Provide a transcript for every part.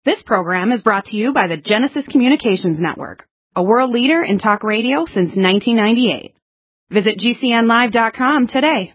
This program is brought to you by the Genesis Communications Network, a world leader in talk radio since 1998. Visit GCNlive.com today.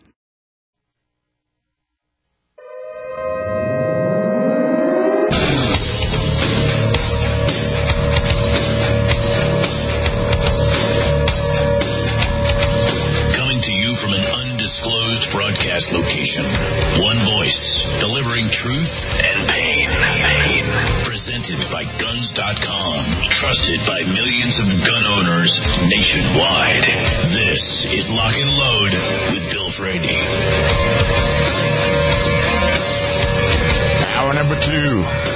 Coming to you from an undisclosed broadcast location. One voice, delivering truth and pain. Presented by Guns.com. Trusted by millions of gun owners nationwide. This is Lock and Load with Bill Frady. Hour number 2.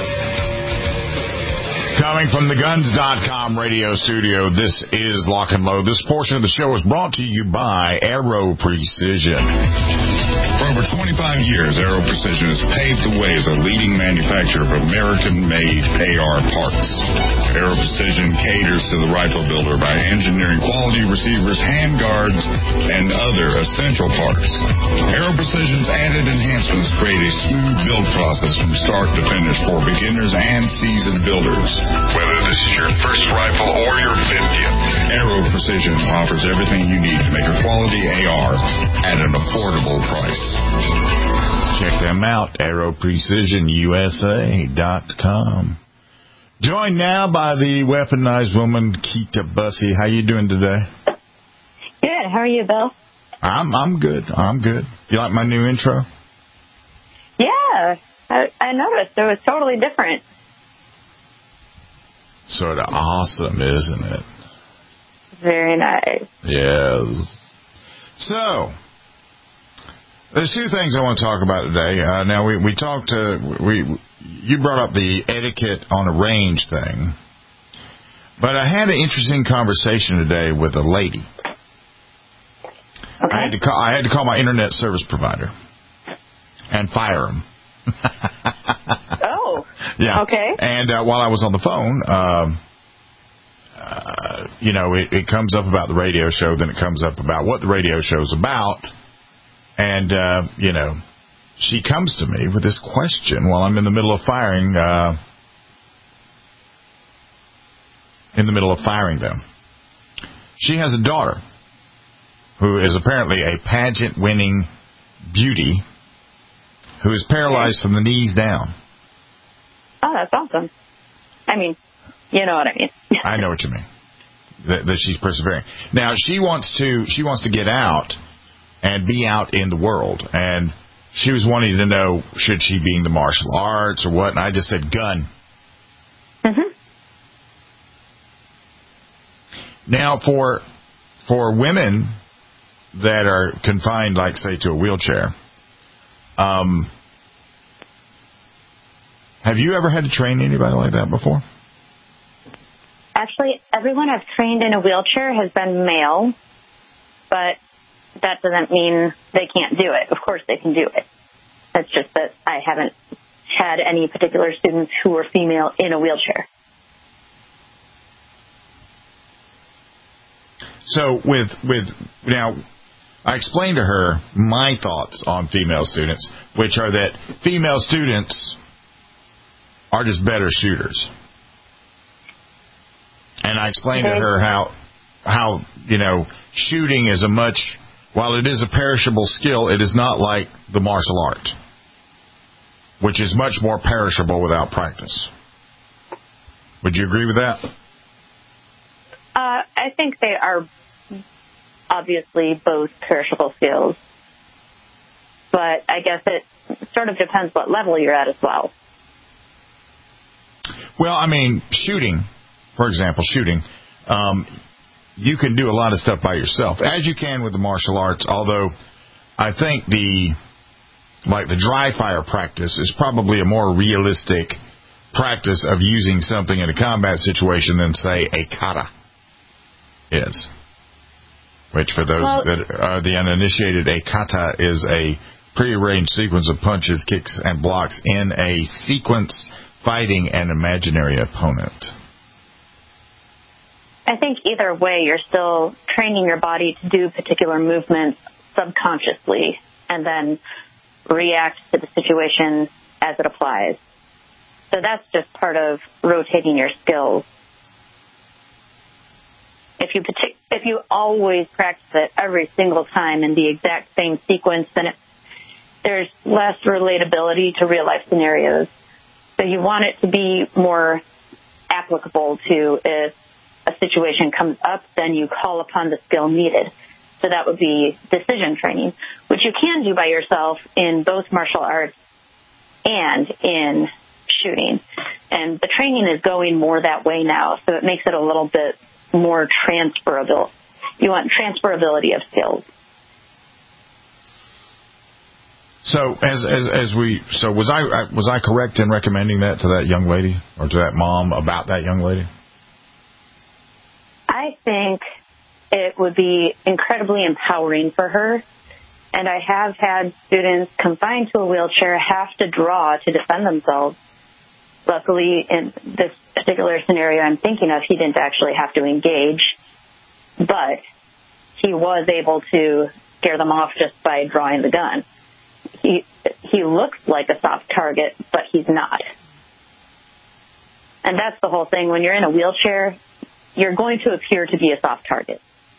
Coming from the Guns.com radio studio, this is Lock and Load. This portion of the show is brought to you by Aero Precision. For over 25 years, Aero Precision has paved the way as a leading manufacturer of American-made AR parts. Aero Precision caters to the rifle builder by engineering quality receivers, handguards, and other essential parts. Aero Precision's added enhancements create a smooth build process from start to finish for beginners and seasoned builders. Whether this is your first rifle or your 50th, Aero Precision offers everything you need to make a quality AR at an affordable price. Check them out, AeroPrecisionUSA.com. Joined now by the weaponized woman, Keita Bussey. How you doing today? Good. How are you, Bill? I'm good. I'm good. You like my new intro? Yeah. I noticed. It was totally different. Sort of awesome, isn't it? Very nice. Yes. So, there's two things I want to talk about today. Now, we talked, you brought up the etiquette on a range thing, but I had an interesting conversation today with a lady. Okay. I had to call my internet service provider and fire him. Oh. Yeah. Okay. And while I was on the phone, it comes up about the radio show, then it comes up about what the radio show's about. And, she comes to me with this question while I'm in the middle of firing them. She has a daughter who is apparently a pageant-winning beauty who is paralyzed from the knees down. Oh, that's awesome. I mean, you know what I mean. I know what you mean. That she's persevering. Now, she wants to get out and be out in the world. And she was wanting to know, should she be in the martial arts or what? And I just said, gun. Mm-hmm. Now, for women that are confined, like, say, to a wheelchair, have you ever had to train anybody like that before? Actually, everyone I've trained in a wheelchair has been male, but that doesn't mean they can't do it. Of course they can do it. It's just that I haven't had any particular students who were female in a wheelchair. So now, I explained to her my thoughts on female students, which are that female students are just better shooters. And I explained to her how shooting is while it is a perishable skill, it is not like the martial art, which is much more perishable without practice. Would you agree with that? I think they are obviously both perishable skills, but I guess it sort of depends what level you're at as well. Well, I mean, for example, you can do a lot of stuff by yourself, as you can with the martial arts, although I think the dry fire practice is probably a more realistic practice of using something in a combat situation than, say, a kata is. Which, for those that are the uninitiated, a kata is a prearranged sequence of punches, kicks, and blocks in a sequence fighting an imaginary opponent. I think either way, you're still training your body to do particular movements subconsciously and then react to the situation as it applies. So that's just part of rotating your skills. If you always practice it every single time in the exact same sequence, then there's less relatability to real life scenarios. So you want it to be more applicable to if a situation comes up, then you call upon the skill needed. So that would be decision training, which you can do by yourself in both martial arts and in shooting. And the training is going more that way now, so it makes it a little bit more transferable. You want transferability of skills. So was I correct in recommending that to that young lady or to that mom about that young lady? I think it would be incredibly empowering for her. And I have had students confined to a wheelchair have to draw to defend themselves. Luckily, in this particular scenario I'm thinking of, he didn't actually have to engage, but he was able to scare them off just by drawing the gun. He looks like a soft target, but he's not. And that's the whole thing. When you're in a wheelchair, you're going to appear to be a soft target.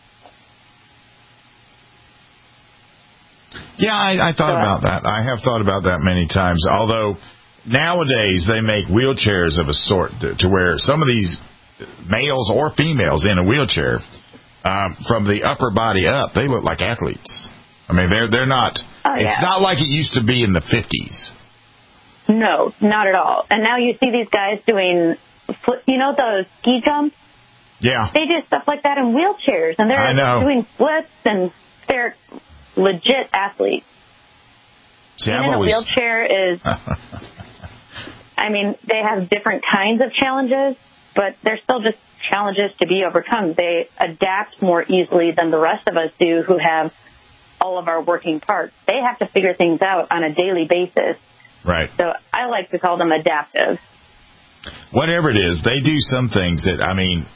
Yeah, I thought about that. I have thought about that many times, although nowadays they make wheelchairs of a sort to where some of these males or females in a wheelchair, from the upper body up, they look like athletes. I mean, they're not. Oh, yeah. It's not like it used to be in the 50s. No, not at all. And now you see these guys doing, those ski jumps? Yeah. They do stuff like that in wheelchairs, and they're doing flips, and they're legit athletes. See, being in a wheelchair is, I mean, they have different kinds of challenges, but they're still just challenges to be overcome. They adapt more easily than the rest of us do who have all of our working parts. They have to figure things out on a daily basis. Right. So I like to call them adaptive. Whatever it is, they do some things that, I mean,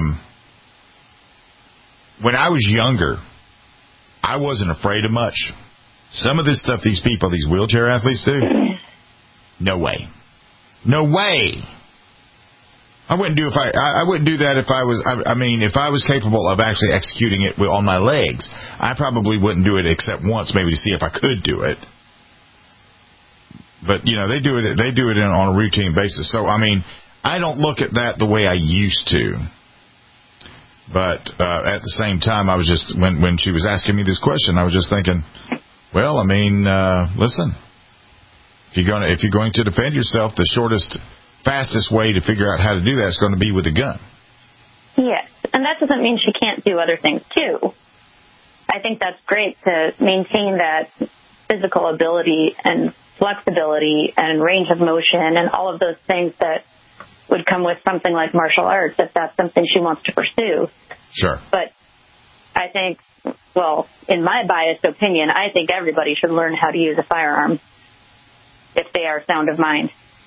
when I was younger, I wasn't afraid of much. Some of this stuff these wheelchair athletes do, no way. No way. I wouldn't do that if I was, if I was capable of actually executing it on my legs. I probably wouldn't do it except once, maybe to see if I could do it. But, they do it on a routine basis. So, I mean, I don't look at that the way I used to. But at the same time, I was just, when she was asking me this question, I was just thinking, well, I mean, listen, if you're going to defend yourself, the fastest way to figure out how to do that is going to be with a gun. Yes, and that doesn't mean she can't do other things, too. I think that's great to maintain that physical ability and flexibility and range of motion and all of those things that would come with something like martial arts if that's something she wants to pursue. Sure. But I think, well, in my biased opinion, I think everybody should learn how to use a firearm if they are sound of mind.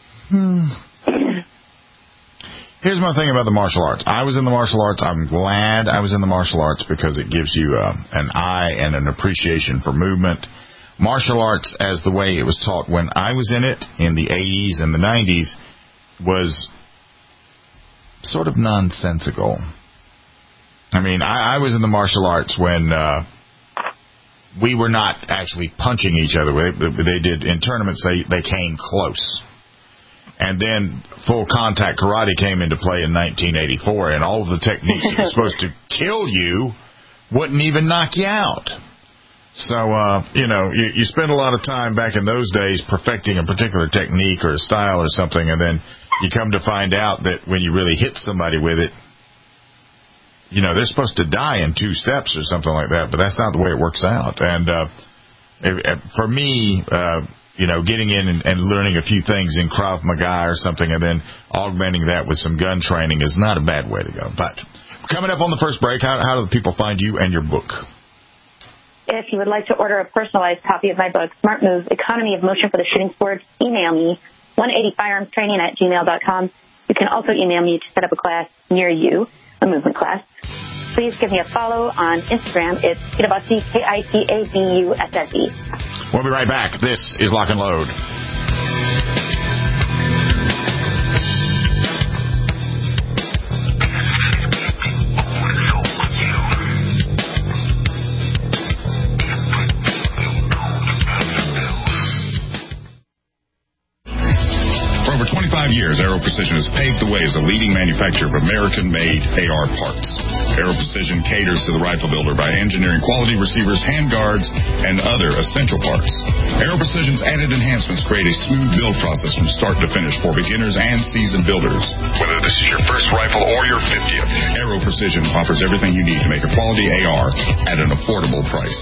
Here's my thing about the martial arts. I was in the martial arts. I'm glad I was in the martial arts because it gives you an eye and an appreciation for movement. Martial arts, as the way it was taught when I was in it in the 80s and the 90s, was sort of nonsensical. I mean, I was in the martial arts when we were not actually punching each other. They did, in tournaments, they came close. And then full contact karate came into play in 1984, and all of the techniques that were supposed to kill you wouldn't even knock you out. So, you spend a lot of time back in those days perfecting a particular technique or a style or something, and then you come to find out that when you really hit somebody with it, they're supposed to die in 2 steps or something like that, but that's not the way it works out. And for me, getting in and learning a few things in Krav Maga or something and then augmenting that with some gun training is not a bad way to go. But coming up on the first break, how do the people find you and your book? If you would like to order a personalized copy of my book, Smart Moves, Economy of Motion for the Shooting Sport, email me, 180firearmstraining@gmail.com. You can also email me to set up a class near you, a movement class. Please give me a follow on Instagram. It's Kitabutsi, Kitabusse. We'll be right back. This is Lock and Load. years, Aero Precision has paved the way as a leading manufacturer of American-made AR parts. Aero Precision caters to the rifle builder by engineering quality receivers, handguards, and other essential parts. Aero Precision's added enhancements create a smooth build process from start to finish for beginners and seasoned builders. Whether this is your first rifle or your 50th, Aero Precision offers everything you need to make a quality AR at an affordable price.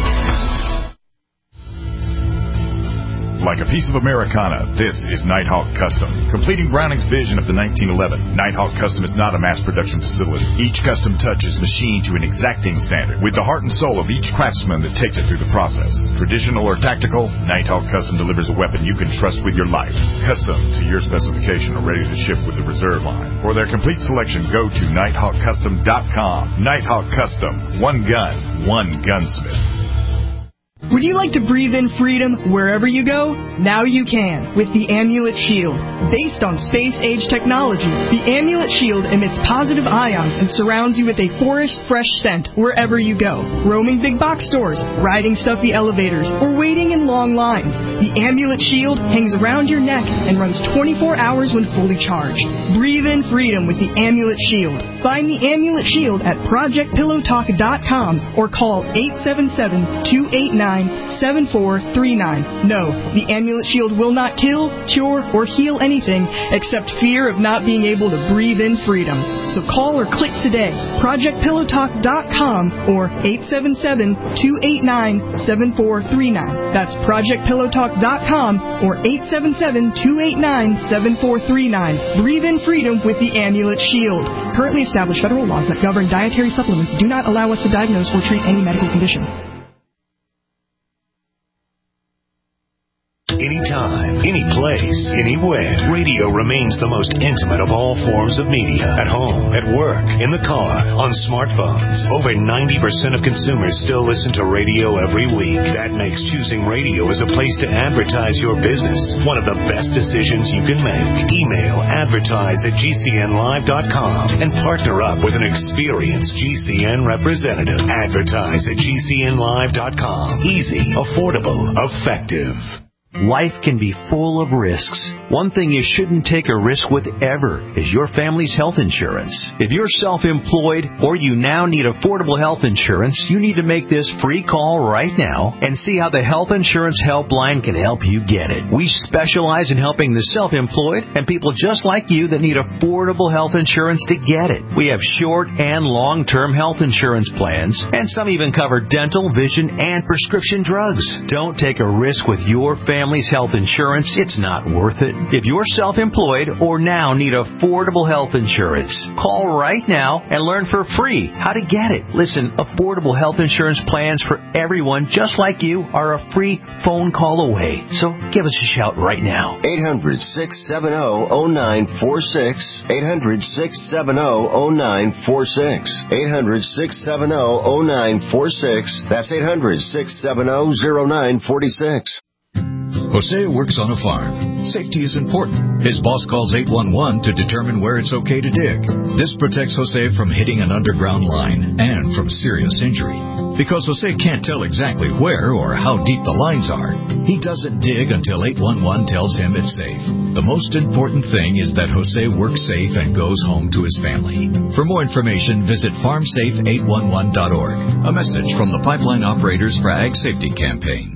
Like a piece of Americana, this is Nighthawk Custom. Completing Browning's vision of the 1911, Nighthawk Custom is not a mass production facility. Each custom touch is machined to an exacting standard, with the heart and soul of each craftsman that takes it through the process. Traditional or tactical, Nighthawk Custom delivers a weapon you can trust with your life. Custom to your specification or ready to ship with the reserve line. For their complete selection, go to NighthawkCustom.com. Nighthawk Custom. One gun, one gunsmith. Would you like to breathe in freedom wherever you go? Now you can with the Amulet Shield. Based on space-age technology, the Amulet Shield emits positive ions and surrounds you with a forest-fresh scent wherever you go. Roaming big box stores, riding stuffy elevators, or waiting in long lines, the Amulet Shield hangs around your neck and runs 24 hours when fully charged. Breathe in freedom with the Amulet Shield. Find the Amulet Shield at ProjectPillowTalk.com or call 877-289-7439. No, the Amulet Shield will not kill, cure, or heal anything except fear of not being able to breathe in freedom. So call or click today. ProjectPillowTalk.com or 877-289-7439. That's ProjectPillowTalk.com or 877-289-7439. Breathe in freedom with the Amulet Shield. Currently established federal laws that govern dietary supplements do not allow us to diagnose or treat any medical condition. Anytime, any place, anywhere, radio remains the most intimate of all forms of media. At home, at work, in the car, on smartphones. Over 90% of consumers still listen to radio every week. That makes choosing radio as a place to advertise your business one of the best decisions you can make. Email advertise@gcnlive.com and partner up with an experienced GCN representative. Advertise@gcnlive.com. Easy, affordable, effective. Life can be full of risks. One thing you shouldn't take a risk with ever is your family's health insurance. If you're self-employed or you now need affordable health insurance, you need to make this free call right now and see how the Health Insurance Helpline can help you get it. We specialize in helping the self-employed and people just like you that need affordable health insurance to get it. We have short and long-term health insurance plans, and some even cover dental, vision, and prescription drugs. Don't take a risk with your family's health insurance. It's not worth it. If you're self-employed or now need affordable health insurance, call right now and learn for free how to get it. Listen, affordable health insurance plans for everyone just like you are a free phone call away. So give us a shout right now. 800-670-0946. 800-670-0946. 800-670-0946. That's 800-670-0946. Jose works on a farm. Safety is important. His boss calls 811 to determine where it's okay to dig. This protects Jose from hitting an underground line and from serious injury. Because Jose can't tell exactly where or how deep the lines are, he doesn't dig until 811 tells him it's safe. The most important thing is that Jose works safe and goes home to his family. For more information, visit farmsafe811.org. A message from the Pipeline Operators for Ag Safety Campaign.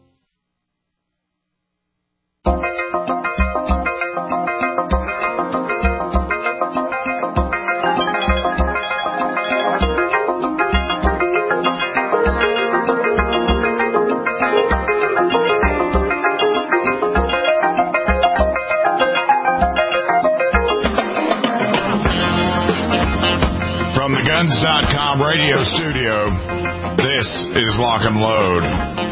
Guns.com radio studio, this is Lock and Load.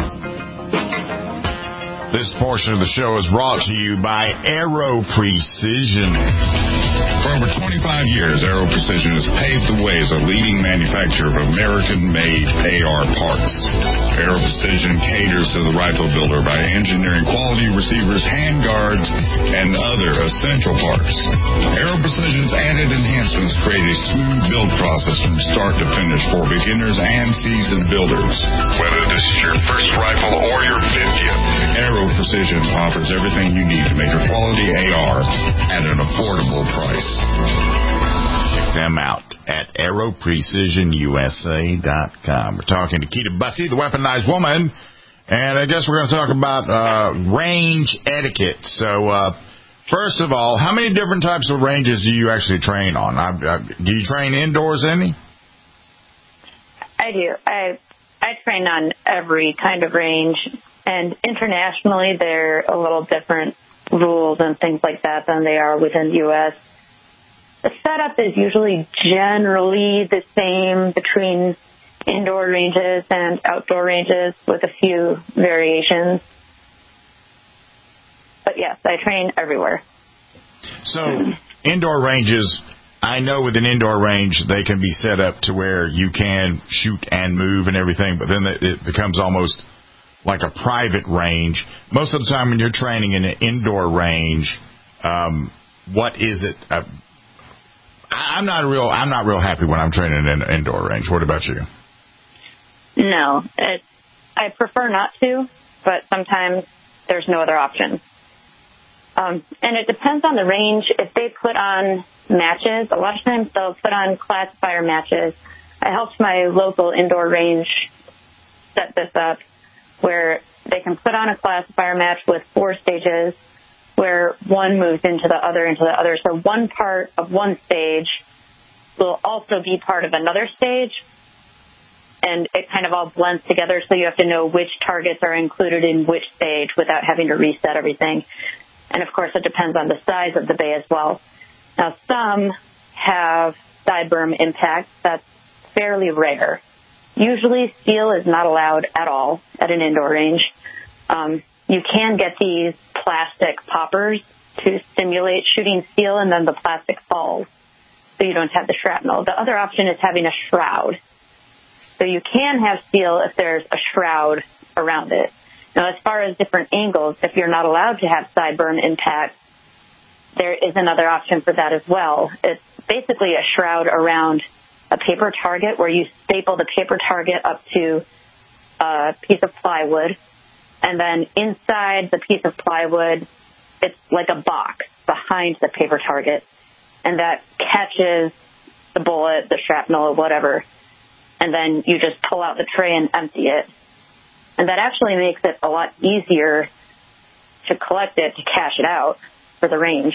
This portion of the show is brought to you by Aero Precision. For over 25 years, Aero Precision has paved the way as a leading manufacturer of American-made AR parts. Aero Precision caters to the rifle builder by engineering quality receivers, handguards, and other essential parts. Aero Precision's added enhancements enhancements create a smooth build process from start to finish for beginners and seasoned builders. Whether this is your first rifle or your 50th, Aero Precision offers everything you need to make a quality AR at an affordable price. Check them out at AeroPrecisionUSA.com. We're talking to Keita Bussey, the weaponized woman, and I guess we're going to talk about range etiquette. So, first of all, how many different types of ranges do you actually train on? Do you train indoors any? I do. I train on every kind of range, and internationally there are a little different rules and things like that than they are within the U.S. The setup is usually generally the same between indoor ranges and outdoor ranges with a few variations. But yes, I train everywhere. So indoor ranges, I know with an indoor range, they can be set up to where you can shoot and move and everything, but then it becomes almost like a private range. Most of the time when you're training in an indoor range, what is it? I'm not real happy when I'm training in an indoor range. What about you? No, I prefer not to, but sometimes there's no other option. And it depends on the range. If they put on matches, a lot of times they'll put on classifier matches. I helped my local indoor range set this up where they can put on a classifier match with 4 stages where one moves into the other. So one part of one stage will also be part of another stage, and it kind of all blends together, so you have to know which targets are included in which stage without having to reset everything. And, of course, it depends on the size of the bay as well. Now, some have side berm impacts. That's fairly rare. Usually, steel is not allowed at all at an indoor range. You can get these plastic poppers to simulate shooting steel, and then the plastic falls, so you don't have the shrapnel. The other option is having a shroud. So you can have steel if there's a shroud around it. Now, as far as different angles, if you're not allowed to have side berm impact, there is another option for that as well. It's basically a shroud around a paper target where you staple the paper target up to a piece of plywood, and then inside the piece of plywood, it's like a box behind the paper target, and that catches the bullet, the shrapnel, or whatever, and then you just pull out the tray and empty it. And that actually makes it a lot easier to collect it, to cash it out for the range.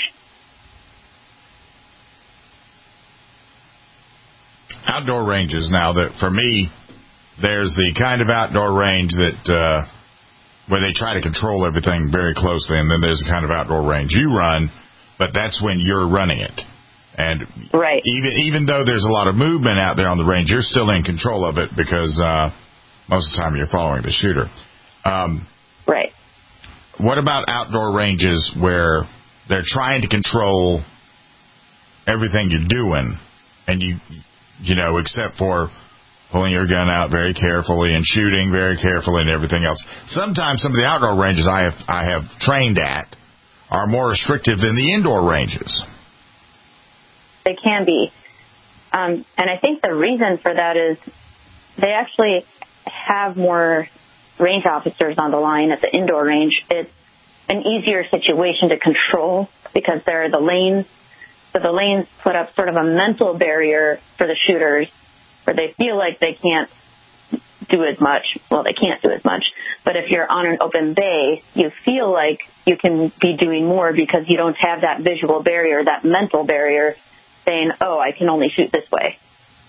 Outdoor ranges, now, that for me, there's the kind of outdoor range that where they try to control everything very closely, and then there's the kind of outdoor range you run, but that's when you're running it. And right. even though there's a lot of movement out there on the range, you're still in control of it because most of the time you're following the shooter. Right. What about outdoor ranges where they're trying to control everything you're doing, and you know, except for pulling your gun out very carefully and shooting very carefully and everything else? Sometimes some of the outdoor ranges I have trained at are more restrictive than the indoor ranges. They can be. And I think the reason for that is they actually have more range officers on the line at the indoor range. It's an easier situation to control because there are the lanes. So the lanes put up sort of a mental barrier for the shooters where they feel like they can't do as much. Well, they can't do as much. But if you're on an open bay, you feel like you can be doing more because you don't have that visual barrier, that mental barrier saying, oh, I can only shoot this way.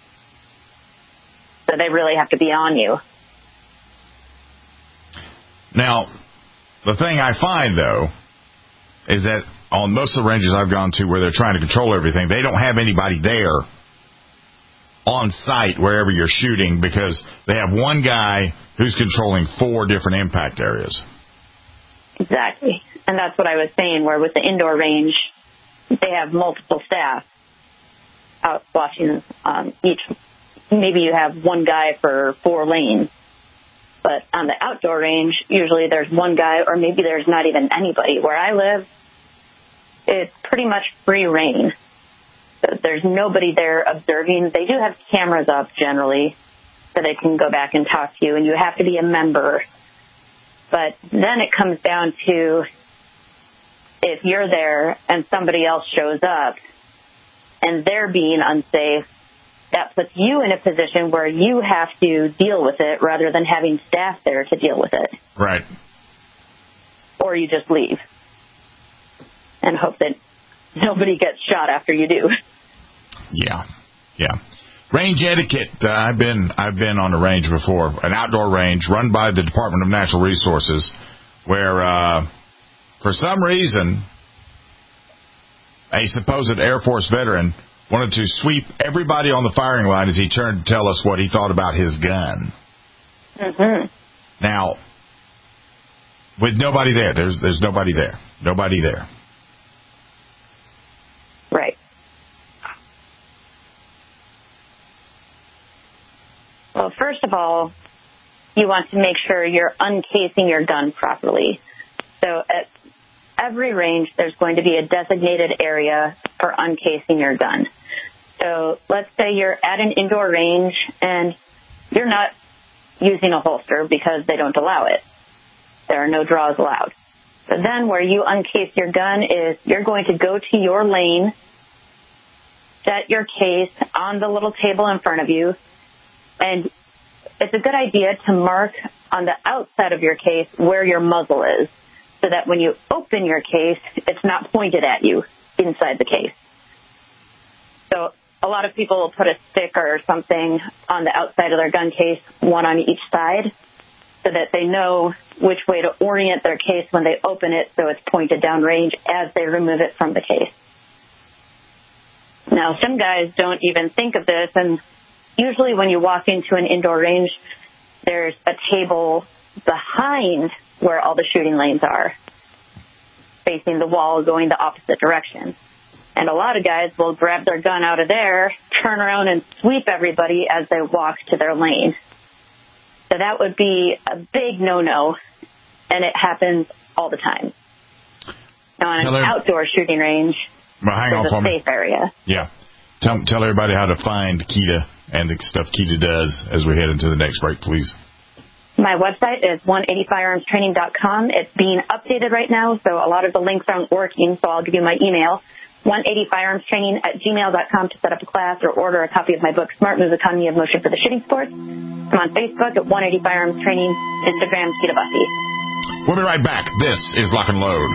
So they really have to be on you. Now, the thing I find, though, is that on most of the ranges I've gone to where they're trying to control everything, they don't have anybody there on site wherever you're shooting because they have one guy who's controlling 4 different impact areas. Exactly. And that's what I was saying, where with the indoor range, they have multiple staff out watching each. Maybe you have one guy for 4 lanes. But on the outdoor range, usually there's one guy, or maybe there's not even anybody. Where I live, it's pretty much free reign. So So there's nobody there observing. They do have cameras up generally, so they can go back and talk to you, and you have to be a member. But then it comes down to if you're there and somebody else shows up and they're being unsafe, that puts you in a position where you have to deal with it rather than having staff there to deal with it. Right. Or you just leave and hope that nobody gets shot after you do. Yeah. Range etiquette. I've been on a range before, an outdoor range run by the Department of Natural Resources, where for some reason a supposed Air Force veteran wanted to sweep everybody on the firing line as he turned to tell us what he thought about his gun. Mm-hmm. Now, with nobody there, there's nobody there. Nobody there. Right. Well, first of all, you want to make sure you're uncasing your gun properly. So at every range, there's going to be a designated area for uncasing your gun. So let's say you're at an indoor range and you're not using a holster because they don't allow it. There are no draws allowed. So then where you uncase your gun is you're going to go to your lane, set your case on the little table in front of you, and it's a good idea to mark on the outside of your case where your muzzle is so that when you open your case, it's not pointed at you inside the case. So a lot of people will put a stick or something on the outside of their gun case, one on each side, so that they know which way to orient their case when they open it so it's pointed downrange as they remove it from the case. Now, some guys don't even think of this, and usually when you walk into an indoor range, there's a table behind where all the shooting lanes are, facing the wall, going the opposite direction. And a lot of guys will grab their gun out of there, turn around and sweep everybody as they walk to their lane. So that would be a big no-no, and it happens all the time. Now, on an outdoor shooting range, there's a safe area. Yeah. Tell everybody how to find Keita and the stuff Keita does as we head into the next break, please. My website is 180firearmstraining.com. It's being updated right now, so a lot of the links aren't working, so I'll give you my email, 180firearmstraining@gmail.com to set up a class or order a copy of my book, Smart Moves, Economy of Motion for the Shooting Sports. I'm on Facebook at 180 Firearms Training, Instagram, Keita Bussey. We'll be right back. This is Lock and Load.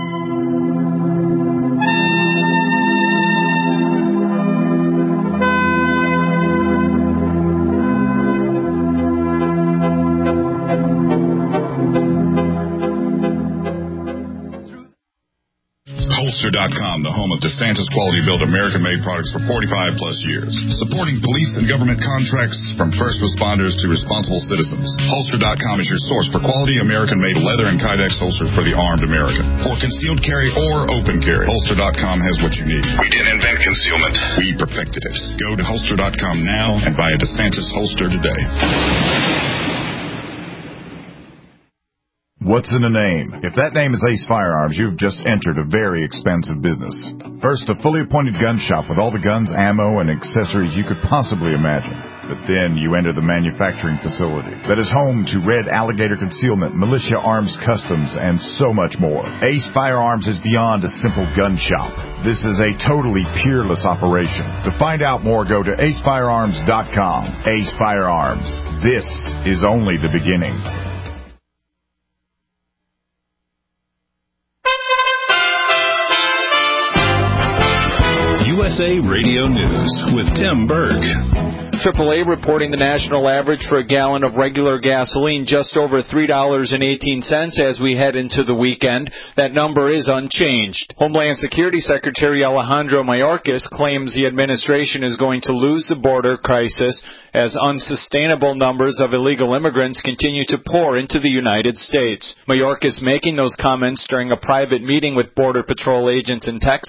Holster.com, the home of DeSantis Quality Built American-made products for 45-plus years. Supporting police and government contracts from first responders to responsible citizens. Holster.com is your source for quality American-made leather and Kydex holsters for the armed American. For concealed carry or open carry, Holster.com has what you need. We didn't invent concealment. We perfected it. Go to Holster.com now and buy a DeSantis holster today. What's in a name? If that name is Ace Firearms, you've just entered a very expensive business. First, a fully appointed gun shop with all the guns, ammo, and accessories you could possibly imagine. But then you enter the manufacturing facility that is home to Red Alligator Concealment, Militia Arms Customs, and so much more. Ace Firearms is beyond a simple gun shop. This is a totally peerless operation. To find out more, go to acefirearms.com. Ace Firearms. This is only the beginning. USA Radio News with Tim Berg. AAA reporting the national average for a gallon of regular gasoline just over $3.18 as we head into the weekend. That number is unchanged. Homeland Security Secretary Alejandro Mayorkas claims the administration is going to lose the border crisis as unsustainable numbers of illegal immigrants continue to pour into the United States. Mayorkas making those comments during a private meeting with Border Patrol agents in Texas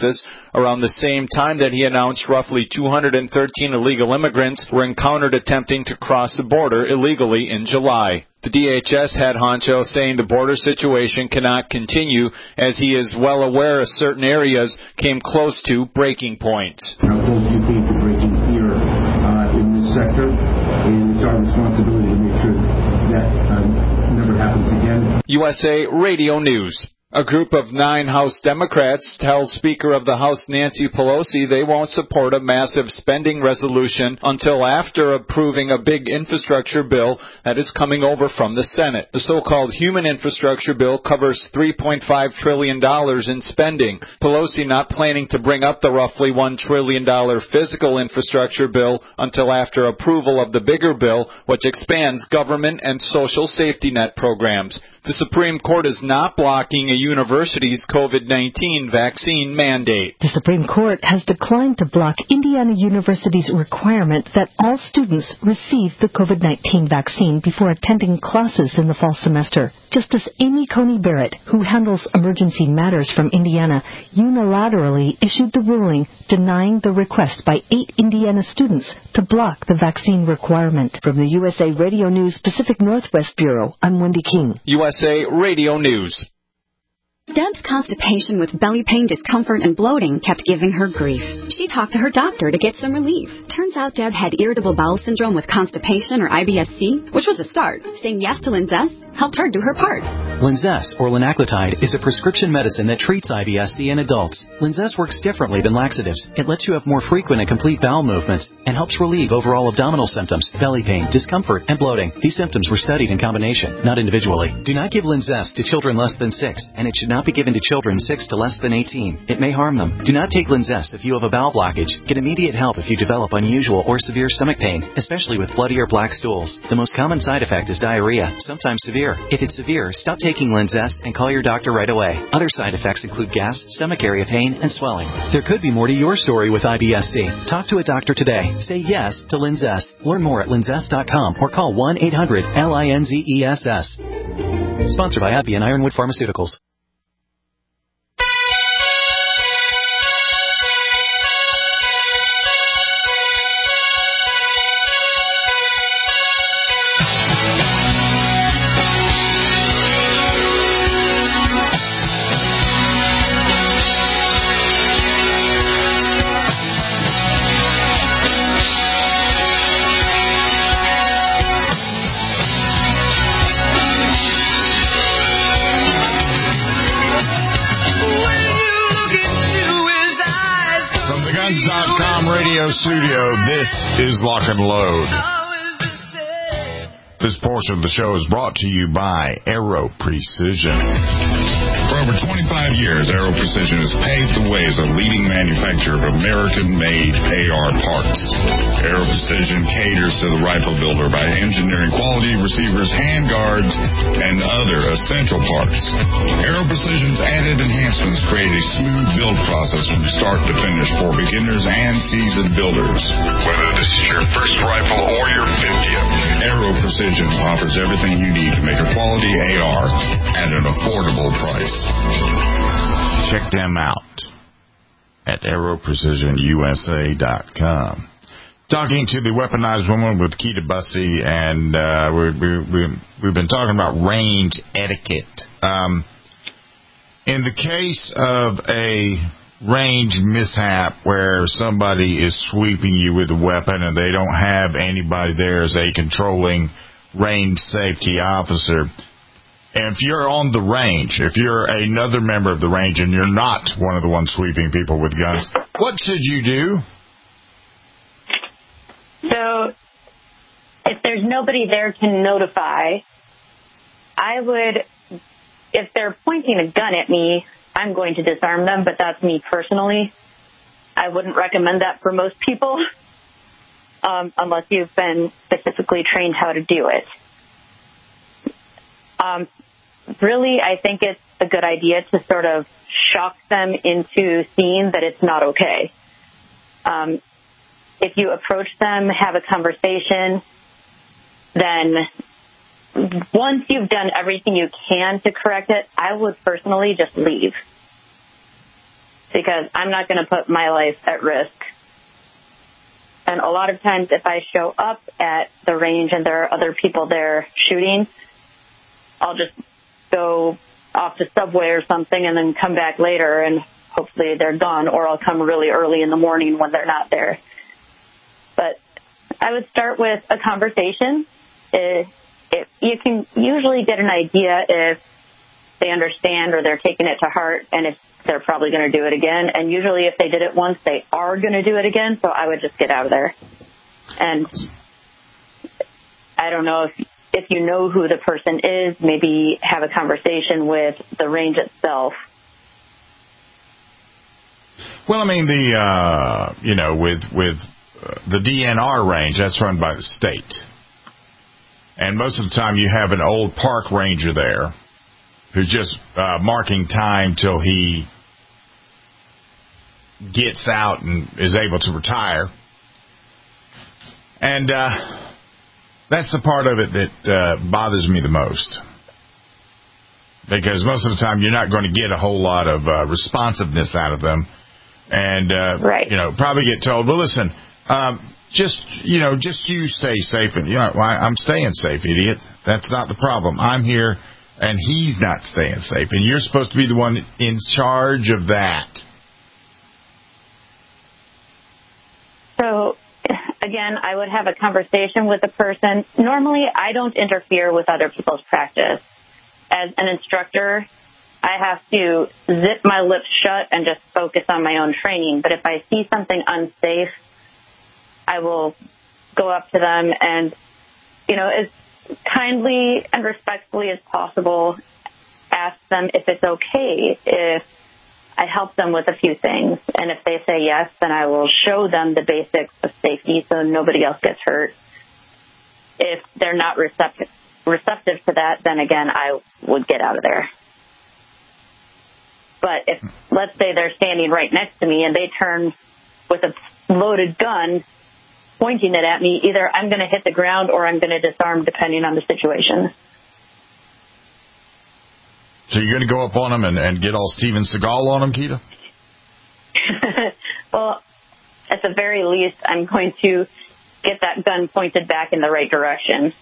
around the same time that he announced roughly 213 illegal immigrants were encountered attempting to cross the border illegally in July. The DHS head honcho saying the border situation cannot continue, as he is well aware certain areas came close to breaking points. How close do you came to breaking here in this sector? And it's our responsibility to make sure that never happens again. USA Radio News. A group of 9 House Democrats tells Speaker of the House Nancy Pelosi they won't support a massive spending resolution until after approving a big infrastructure bill that is coming over from the Senate. The so-called Human Infrastructure Bill covers $3.5 trillion in spending. Pelosi not planning to bring up the roughly $1 trillion physical infrastructure bill until after approval of the bigger bill, which expands government and social safety net programs. The Supreme Court is not blocking a university's COVID-19 vaccine mandate. The Supreme Court has declined to block Indiana University's requirement that all students receive the COVID-19 vaccine before attending classes in the fall semester. Justice Amy Coney Barrett, who handles emergency matters from Indiana, unilaterally issued the ruling denying the request by 8 Indiana students to block the vaccine requirement. From the USA Radio News Pacific Northwest Bureau, I'm Wendy King. USA Radio News. Deb's constipation with belly pain, discomfort, and bloating kept giving her grief. She talked to her doctor to get some relief. Turns out Deb had irritable bowel syndrome with constipation, or IBS-C, which was a start. Saying yes to Linzess helped her do her part. Linzess, or linaclotide, is a prescription medicine that treats IBS-C in adults. Linzess works differently than laxatives. It lets you have more frequent and complete bowel movements and helps relieve overall abdominal symptoms, belly pain, discomfort, and bloating. These symptoms were studied in combination, not individually. Do not give Linzess to children less than 6, and it should not be given to children 6 to less than 18. It may harm them. Do not take Linzess if you have a bowel blockage. Get immediate help if you develop unusual or severe stomach pain, especially with bloody or black stools. The most common side effect is diarrhea, sometimes severe. If it's severe, stop taking Linzess and call your doctor right away. Other side effects include gas, stomach area pain, and swelling. There could be more to your story with IBS-C. Talk to a doctor today. Say yes to Linzess. Learn more at linzess.com or call 1-800-LINZESS. Sponsored by AbbVie and Ironwood Pharmaceuticals. Studio, this is Lock and Load. This portion of the show is brought to you by Aero Precision. For over 25 years, Aero Precision has paved the way as a leading manufacturer of American-made AR parts. Aero Precision caters to the rifle builder by engineering quality receivers, handguards, and other essential parts. Aero Precision's added enhancements create a smooth build process from start to finish for beginners and seasoned builders. Whether this is your first rifle or your 50th, Aero Precision offers everything you need to make a quality AR at an affordable price. Check them out at AeroPrecisionUSA.com. Talking to the weaponized woman with Keita Bussey, and we've been talking about range etiquette. In the case of a range mishap where somebody is sweeping you with a weapon and they don't have anybody there as a controlling range safety officer, if you're on the range, if you're another member of the range and you're not one of the ones sweeping people with guns, what should you do? So if there's nobody there to notify, I would, if they're pointing a gun at me, I'm going to disarm them, but that's me personally. I wouldn't recommend that for most people unless you've been specifically trained how to do it. Really, I think it's a good idea to sort of shock them into seeing that it's not okay. If you approach them, have a conversation, then once you've done everything you can to correct it, I would personally just leave. because I'm not going to put my life at risk. And a lot of times if I show up at the range and there are other people there shooting, I'll just go off to Subway or something and then come back later and hopefully they're gone, or I'll come really early in the morning when they're not there. But I would start with a conversation. You can usually get an idea if they understand or they're taking it to heart and if they're probably going to do it again. And usually if they did it once, they are going to do it again. So I would just get out of there. And I don't know if you know who the person is, maybe have a conversation with the range itself. Well, I mean, with the DNR range, that's run by the state. And most of the time you have an old park ranger there who's just marking time till he gets out and is able to retire. And that's the part of it that bothers me the most. Because most of the time you're not going to get a whole lot of responsiveness out of them. And, probably get told, well, listen, just you stay safe. And, I'm staying safe, idiot. That's not the problem. I'm here, and he's not staying safe. And you're supposed to be the one in charge of that. So, again, I would have a conversation with the person. Normally, I don't interfere with other people's practice. As an instructor, I have to zip my lips shut and just focus on my own training. But if I see something unsafe, I will go up to them and, as kindly and respectfully as possible, ask them if it's okay if I help them with a few things. And if they say yes, then I will show them the basics of safety so nobody else gets hurt. If they're not receptive to that, then again, I would get out of there. But if, let's say they're standing right next to me and they turn with a loaded gun pointing it at me, either I'm going to hit the ground or I'm going to disarm depending on the situation. So you're going to go up on them and get all Steven Seagal on them, Keita? Well, at the very least, I'm going to get that gun pointed back in the right direction.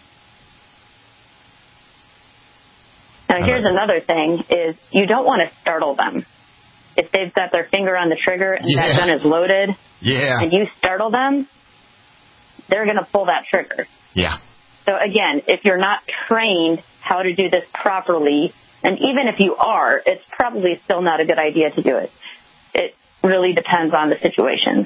Now, here's another thing, is you don't want to startle them. If they've got their finger on the trigger and that gun is loaded, and you startle them, they're going to pull that trigger. Yeah. So, again, if you're not trained how to do this properly, and even if you are, it's probably still not a good idea to do it. It really depends on the situation.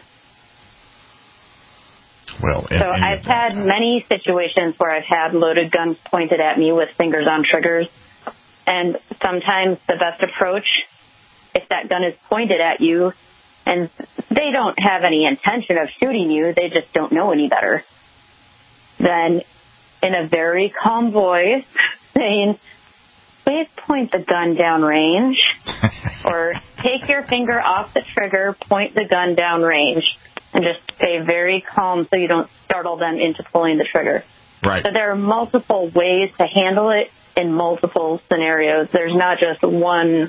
Well, so I've had many situations where I've had loaded guns pointed at me with fingers on triggers. And sometimes the best approach, if that gun is pointed at you and they don't have any intention of shooting you, they just don't know any better, then in a very calm voice saying, please point the gun down range, or take your finger off the trigger, point the gun down range, and just stay very calm so you don't startle them into pulling the trigger. Right. So there are multiple ways to handle it in multiple scenarios. There's not just one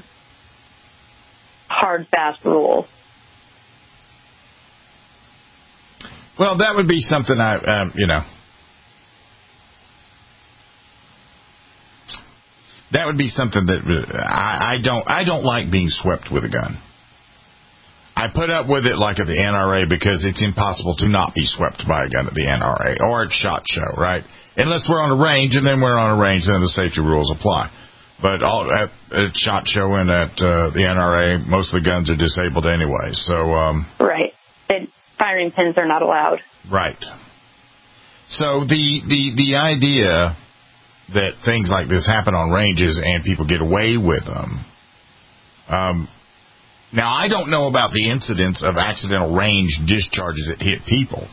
hard, fast rule. Well, that would be something that would be something that I don't like being swept with a gun. I put up with it like at the NRA because it's impossible to not be swept by a gun at the NRA or at SHOT Show, right? Unless we're on a range, and then we're on a range, then the safety rules apply. But at SHOT Show and at the NRA, most of the guns are disabled anyway. So right, firing pins are not allowed. Right. So the idea that things like this happen on ranges and people get away with them. Now, I don't know about the incidents of accidental range discharges that hit people.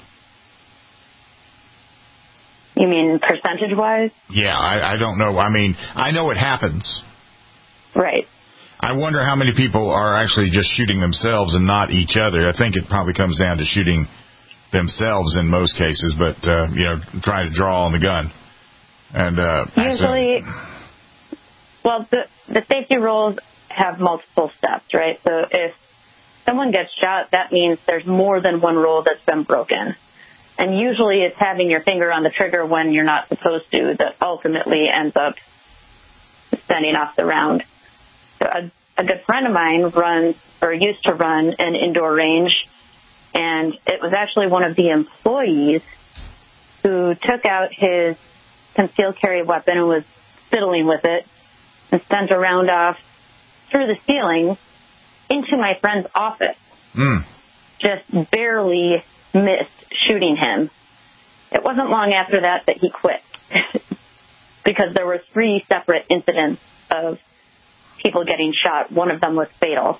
You mean percentage-wise? Yeah, I don't know. I mean, I know it happens. Right. I wonder how many people are actually just shooting themselves and not each other. I think it probably comes down to shooting themselves in most cases, but, trying to draw on the gun. And usually, well, the safety rules have multiple steps, right? So if someone gets shot, that means there's more than one rule that's been broken. And usually it's having your finger on the trigger when you're not supposed to that ultimately ends up sending off the round. So a good friend of mine used to run an indoor range, and it was actually one of the employees who took out his concealed carry weapon and was fiddling with it and sent a round off through the ceiling into my friend's office. Just barely missed shooting him. It wasn't long after that he quit because there were 3 separate incidents of people getting shot. One of them was fatal.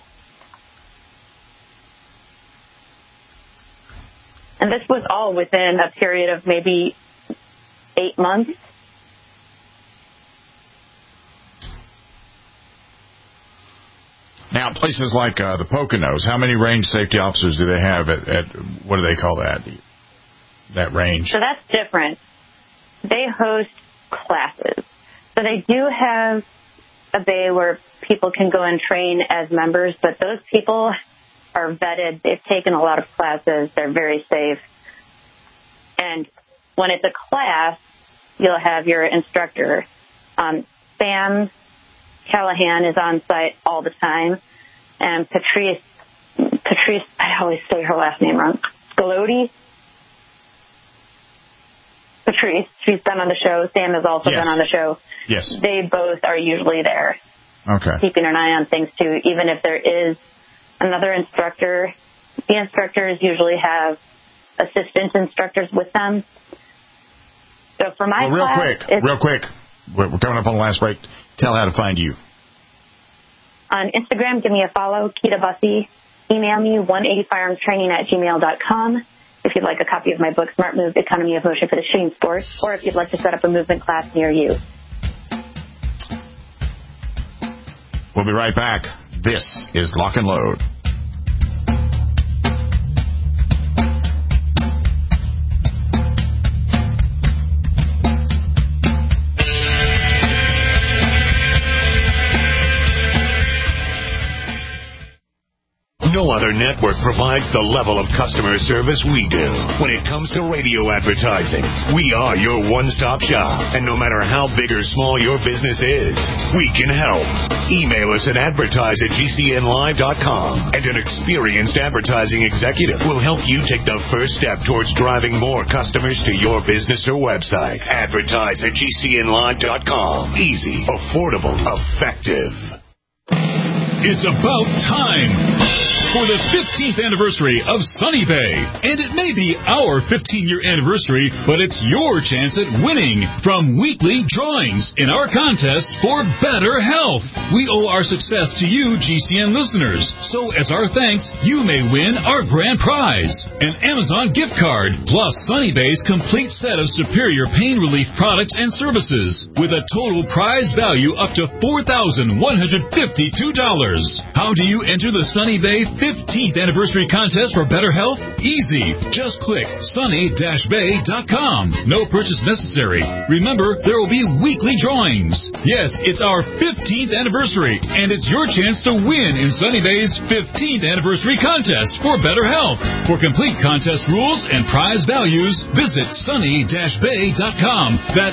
And this was all within a period of maybe 8 months. Now, places like the Poconos, how many range safety officers do they have at what do they call that range? So that's different. They host classes. So they do have a bay where people can go and train as members, but those people are vetted. They've taken a lot of classes. They're very safe. And when it's a class, you'll have your instructor. Sam Callahan is on site all the time. And Patrice, I always say her last name wrong, Scalodi? Patrice, she's been on the show. Sam has also been on the show. Yes. They both are usually there. Okay. Keeping an eye on things, too. Even if there is another instructor, the instructors usually have assistant instructors with them. So for my class... Real quick. We're coming up on the last break. Tell how to find you. On Instagram, give me a follow, Keita Bussey. Email me, 180firearmstraining@gmail.com. If you'd like a copy of my book, Smart Move, Economy of Motion for the Shooting Sport, or if you'd like to set up a movement class near you. We'll be right back. This is Lock and Load. No other network provides the level of customer service we do. When it comes to radio advertising, we are your one-stop shop. And no matter how big or small your business is, we can help. Email us at advertise@gcnlive.com, and an experienced advertising executive will help you take the first step towards driving more customers to your business or website. Advertise@gcnlive.com. Easy, affordable, effective. It's about time for the 15th anniversary of Sunny Bay. And it may be our 15-year anniversary, but it's your chance at winning from weekly drawings in our contest for better health. We owe our success to you, GCN listeners. So as our thanks, you may win our grand prize, an Amazon gift card, plus Sunny Bay's complete set of superior pain relief products and services, with a total prize value up to $4,152. How do you enter the Sunny Bay 15th anniversary contest for better health? Easy. Just click sunny-bay.com. No purchase necessary. Remember, there will be weekly drawings. Yes, it's our 15th anniversary, and it's your chance to win in Sunny Bay's 15th anniversary contest for better health. For complete contest rules and prize values, visit sunny-bay.com. That's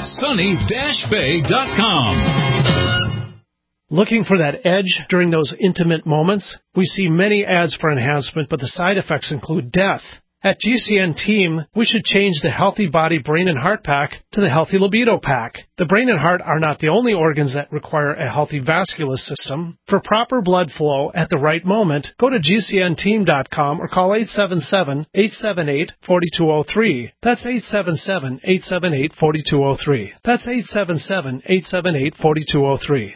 sunny-bay.com. Looking for that edge during those intimate moments? We see many ads for enhancement, but the side effects include death. At GCN Team, we should change the Healthy Body, Brain, and Heart Pack to the Healthy Libido Pack. The brain and heart are not the only organs that require a healthy vascular system. For proper blood flow at the right moment, go to GCNteam.com or call 877-878-4203. That's 877-878-4203. That's 877-878-4203.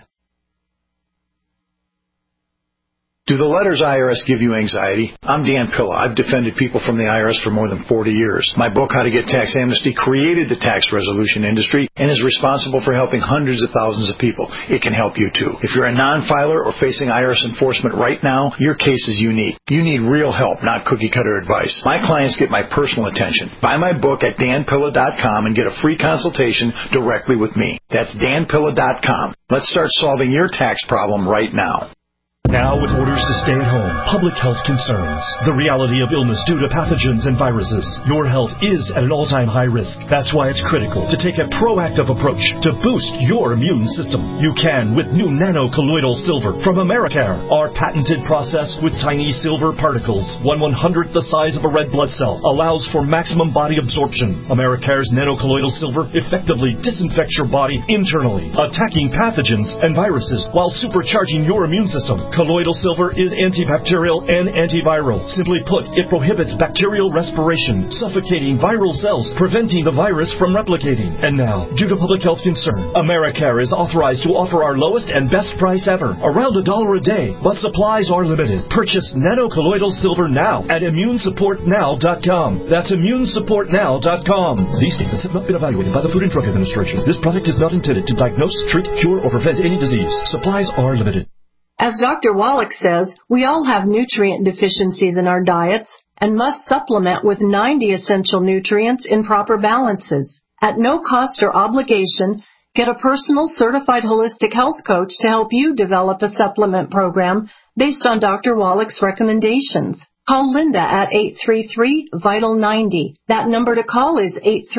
Do the letters IRS give you anxiety? I'm Dan Pilla. I've defended people from the IRS for more than 40 years. My book, How to Get Tax Amnesty, created the tax resolution industry and is responsible for helping hundreds of thousands of people. It can help you too. If you're a non-filer or facing IRS enforcement right now, your case is unique. You need real help, not cookie-cutter advice. My clients get my personal attention. Buy my book at danpilla.com and get a free consultation directly with me. That's danpilla.com. Let's start solving your tax problem right now. Now, with orders to stay at home, public health concerns, the reality of illness due to pathogens and viruses, your health is at an all-time high risk. That's why it's critical to take a proactive approach to boost your immune system. You can with new nano-colloidal silver from Americare. Our patented process with tiny silver particles, 1/100th the size of a red blood cell, allows for maximum body absorption. Americare's nano-colloidal silver effectively disinfects your body internally, attacking pathogens and viruses while supercharging your immune system. Colloidal silver is antibacterial and antiviral. Simply put, it prohibits bacterial respiration, suffocating viral cells, preventing the virus from replicating. And now, due to public health concern, Americare is authorized to offer our lowest and best price ever, around $1 a day, but supplies are limited. Purchase nano-colloidal silver now at immunesupportnow.com. That's immunesupportnow.com. These statements have not been evaluated by the Food and Drug Administration. This product is not intended to diagnose, treat, cure, or prevent any disease. Supplies are limited. As Dr. Wallach says, we all have nutrient deficiencies in our diets and must supplement with 90 essential nutrients in proper balances. At no cost or obligation, get a personal certified holistic health coach to help you develop a supplement program based on Dr. Wallach's recommendations. Call Linda at 833-VITAL-90. That number to call is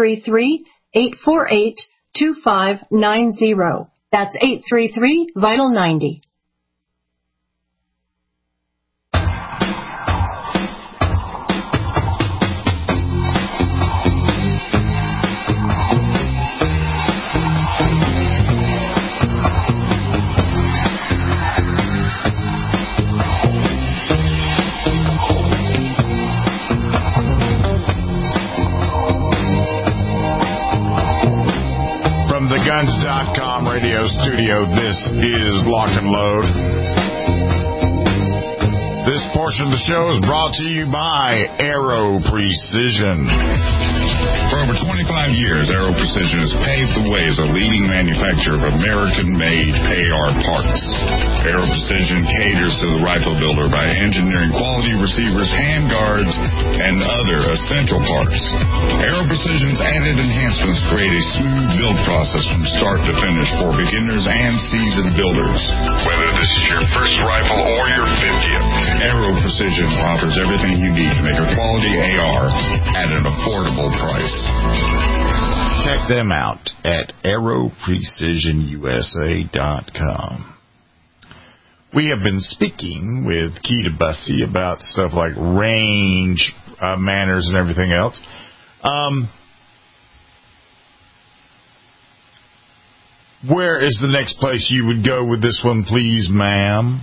833-848-2590. That's 833-VITAL-90. Guns.com radio studio, this is Lock and Load. This portion of the show is brought to you by Aero Precision. For over 25 years, Aero Precision has paved the way as a leading manufacturer of American-made AR parts. Aero Precision caters to the rifle builder by engineering quality receivers, handguards, and other essential parts. Aero Precision's added enhancements create a smooth build process from start to finish for beginners and seasoned builders. Whether this is your first rifle or your 50th, Aero Precision offers everything you need to make a quality AR at an affordable price. Check them out at aeroprecisionusa.com. We have been speaking with Keita Bussey about stuff like range manners and everything else. Where is the next place you would go with this one, please, ma'am?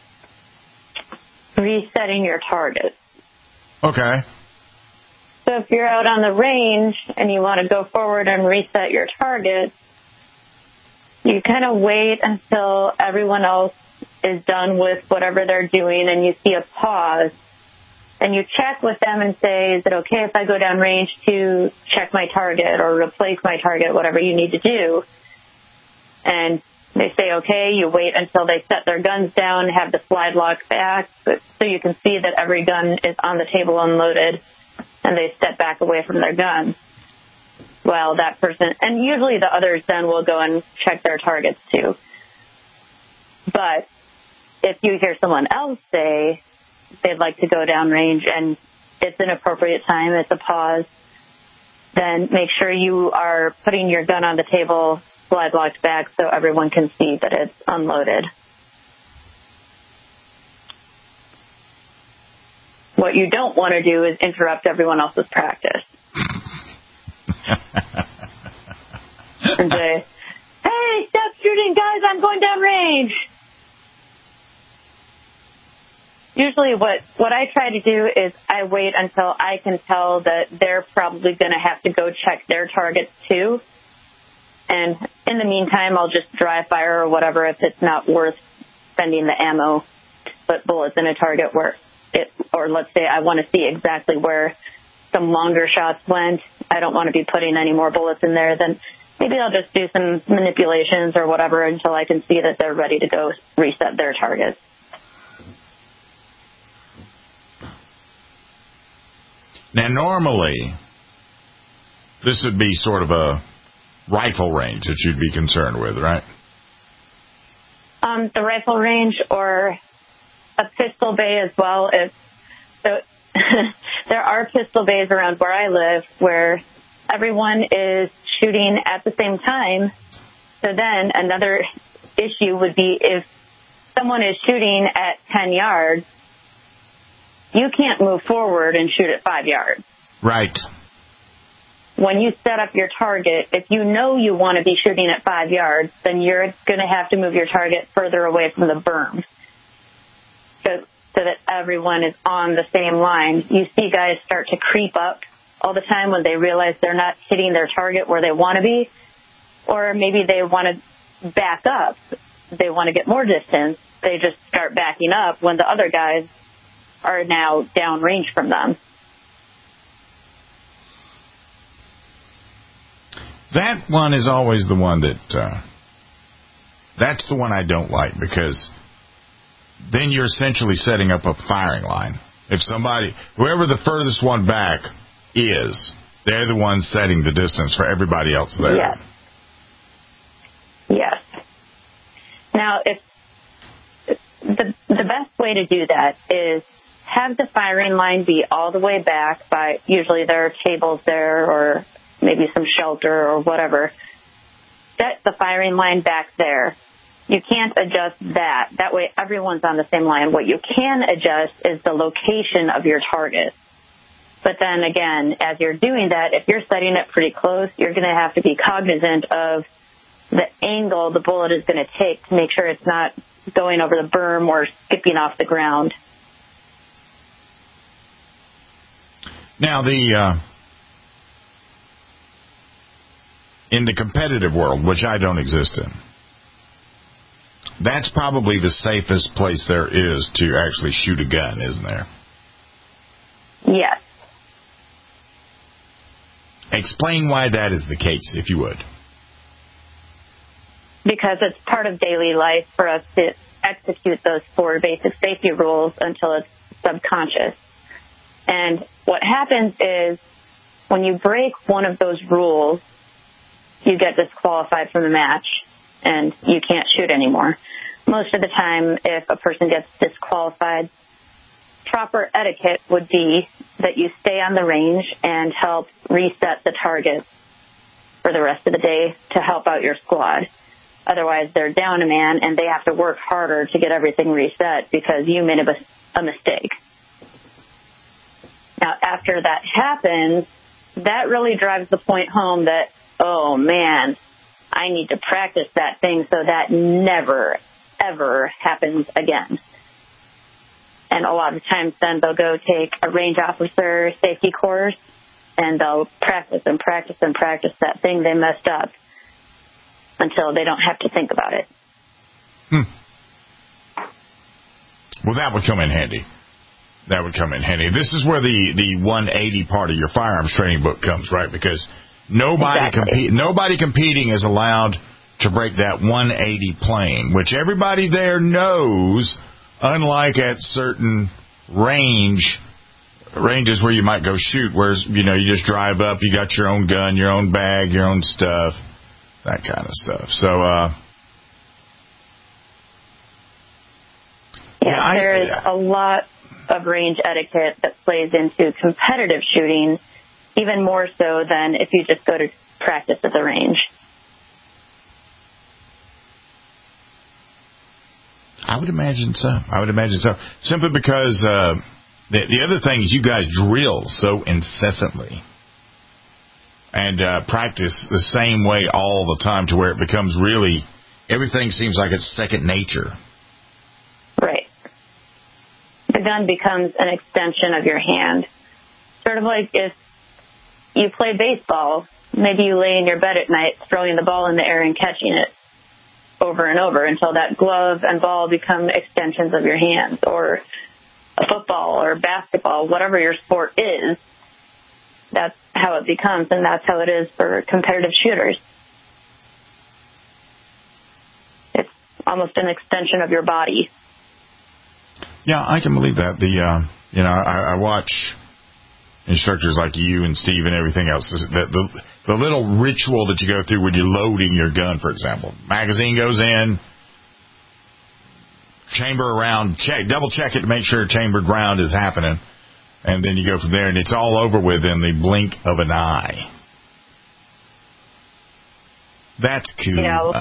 Resetting your target. Okay. So if you're out on the range and you want to go forward and reset your target, you kind of wait until everyone else is done with whatever they're doing and you see a pause. And you check with them and say, is it okay if I go down range to check my target or replace my target, whatever you need to do? And they say, okay, you wait until they set their guns down, have the slide lock back, so you can see that every gun is on the table unloaded, and they step back away from their gun. Well, that person, and usually the others then will go and check their targets too. But if you hear someone else say they'd like to go down range and it's an appropriate time, it's a pause, then make sure you are putting your gun on the table, slide locked back, so everyone can see that it's unloaded. What you don't want to do is interrupt everyone else's practice. And say, hey, stop shooting, guys, I'm going down range. Usually what I try to do is I wait until I can tell that they're probably going to have to go check their targets too. And in the meantime, I'll just dry fire or whatever if it's not worth spending the ammo to put bullets in a target where or let's say I want to see exactly where some longer shots went. I don't want to be putting any more bullets in there. Then maybe I'll just do some manipulations or whatever until I can see that they're ready to go reset their targets. Now, normally, this would be sort of a rifle range that you'd be concerned with, right? The rifle range or a pistol bay as well. There are pistol bays around where I live where everyone is shooting at the same time. So then another issue would be if someone is shooting at 10 yards, you can't move forward and shoot at 5 yards. Right. When you set up your target, if you know you want to be shooting at 5 yards, then you're going to have to move your target further away from the berm so that everyone is on the same line. You see guys start to creep up all the time when they realize they're not hitting their target where they want to be, or maybe they want to back up. They want to get more distance. They just start backing up when the other guys are now downrange from them. That one is always the one that's the one I don't like, because then you're essentially setting up a firing line. If whoever the furthest one back is, they're the ones setting the distance for everybody else there. Yes. Yes. Now, if the best way to do that is have the firing line be all the way back by, usually there are tables there or maybe some shelter or whatever. Set the firing line back there. You can't adjust that. That way everyone's on the same line. What you can adjust is the location of your target. But then again, as you're doing that, if you're setting it pretty close, you're going to have to be cognizant of the angle the bullet is going to take to make sure it's not going over the berm or skipping off the ground. Now, in the competitive world, which I don't exist in, that's probably the safest place there is to actually shoot a gun, isn't there? Yes. Explain why that is the case, if you would. Because it's part of daily life for us to execute those 4 basic safety rules until it's subconscious. And what happens is when you break one of those rules, you get disqualified from the match and you can't shoot anymore. Most of the time, if a person gets disqualified, proper etiquette would be that you stay on the range and help reset the target for the rest of the day to help out your squad. Otherwise, they're down a man and they have to work harder to get everything reset because you made a mistake. Now, after that happens, that really drives the point home that, oh, man, I need to practice that thing so that never, ever happens again. And a lot of times then they'll go take a range officer safety course and they'll practice and practice and practice that thing they messed up until they don't have to think about it. Well, that would come in handy. That would come in handy. This is where the 180 part of your firearms training book comes, right? Because nobody competing is allowed to break that 180 plane, which everybody there knows, unlike at certain ranges where you might go shoot, where, you just drive up, you got your own gun, your own bag, your own stuff, that kind of stuff. So, there is a lot of range etiquette that plays into competitive shooting, even more so than if you just go to practice at the range. I would imagine so. Simply because the other thing is you guys drill so incessantly and practice the same way all the time to where it becomes really, everything seems like it's second nature. Right. The gun becomes an extension of your hand. Sort of like if you play baseball, maybe you lay in your bed at night throwing the ball in the air and catching it over and over until that glove and ball become extensions of your hands, or a football or basketball, whatever your sport is, that's how it becomes, and that's how it is for competitive shooters. It's almost an extension of your body. Yeah, I can believe that. I watch instructors like you and Steve and everything else. The little ritual that you go through when you're loading your gun, for example. Magazine goes in, chamber around, double check it to make sure chambered round is happening. And then you go from there, and it's all over with in the blink of an eye. That's cool. You know,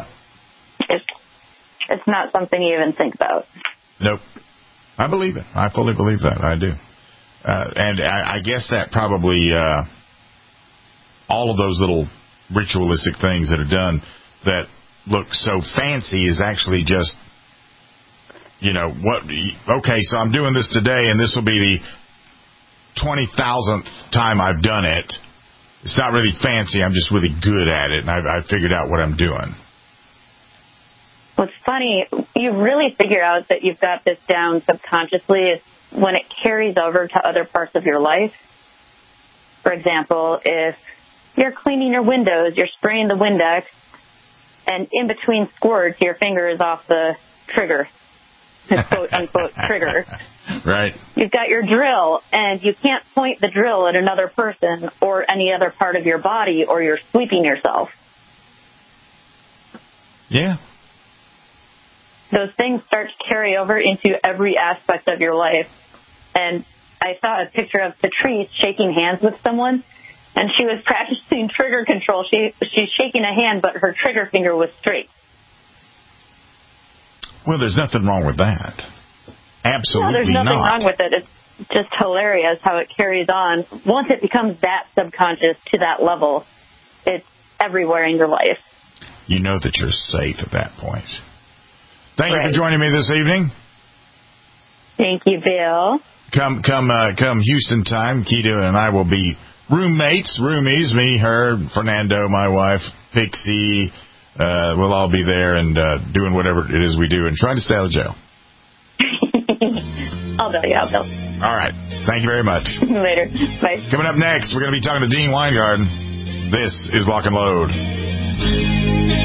it's not something you even think about. Nope. I believe it. I fully believe that. I do. And I guess that probably all of those little ritualistic things that are done that look so fancy is actually just, you know, okay, so I'm doing this today, and this will be the 20,000th time I've done it. It's not really fancy. I'm just really good at it, and I've figured out what I'm doing. What's funny, you really figure out that you've got this down subconsciously is when it carries over to other parts of your life. For example, if you're cleaning your windows, you're spraying the Windex, and in between squirts, your finger is off the trigger, quote unquote trigger. Right. You've got your drill, and you can't point the drill at another person or any other part of your body, or you're sweeping yourself. Yeah. Those things start to carry over into every aspect of your life. And I saw a picture of Patrice shaking hands with someone, and she was practicing trigger control. She's shaking a hand, but her trigger finger was straight. Well, there's nothing wrong with that. Absolutely not. No, there's nothing wrong with it. It's just hilarious how it carries on. Once it becomes that subconscious to that level, it's everywhere in your life. You know that you're safe at that point. Thank you for joining me this evening. Thank you, Bill. Come Houston time, Keita and I will be roomies, me, her, Fernando, my wife, Pixie. We'll all be there and doing whatever it is we do and trying to stay out of jail. I'll bail you out, Bill. All right. Thank you very much. Later. Bye. Coming up next, we're going to be talking to Dean Weingarten. This is Lock and Load.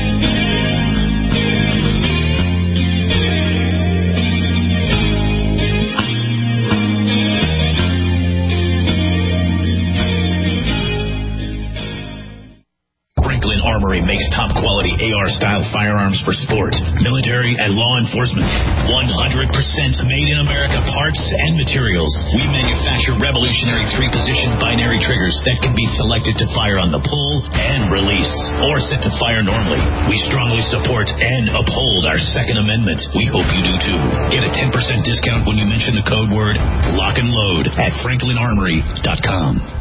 Armory makes top-quality AR-style firearms for sport, military, and law enforcement. 100% made in America parts and materials. We manufacture revolutionary 3-position binary triggers that can be selected to fire on the pull and release, or set to fire normally. We strongly support and uphold our Second Amendment. We hope you do too. Get a 10% discount when you mention the code word Lock and Load at FranklinArmory.com.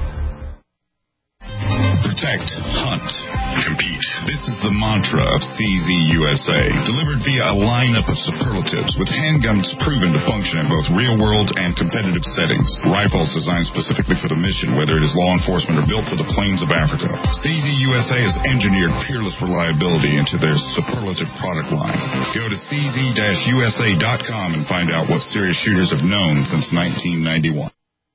Protect, hunt, compete. This is the mantra of CZ USA, delivered via a lineup of superlatives with handguns proven to function in both real-world and competitive settings. Rifles designed specifically for the mission, whether it is law enforcement or built for the plains of Africa. CZ USA has engineered peerless reliability into their superlative product line. Go to cz-usa.com and find out what serious shooters have known since 1991.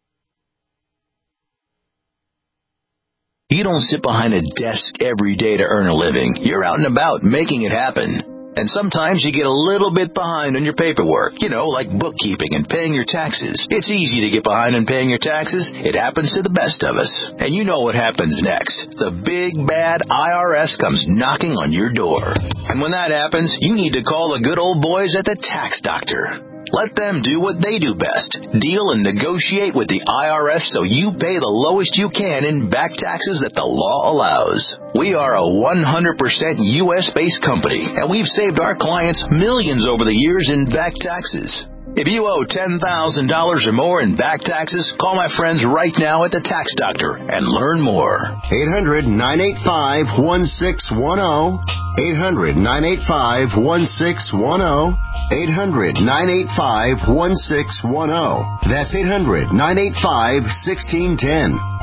You don't sit behind a desk every day to earn a living. You're out and about making it happen. And sometimes you get a little bit behind on your paperwork, like bookkeeping and paying your taxes. It's easy to get behind on paying your taxes. It happens to the best of us. And you know what happens next. The big, bad IRS comes knocking on your door. And when that happens, you need to call the good old boys at the Tax Doctor. Let them do what they do best. Deal and negotiate with the IRS so you pay the lowest you can in back taxes that the law allows. We are a 100% U.S.-based company, and we've saved our clients millions over the years in back taxes. If you owe $10,000 or more in back taxes, call my friends right now at the Tax Doctor and learn more. 800-985-1610. 800-985-1610. 800-985-1610. That's 800-985-1610.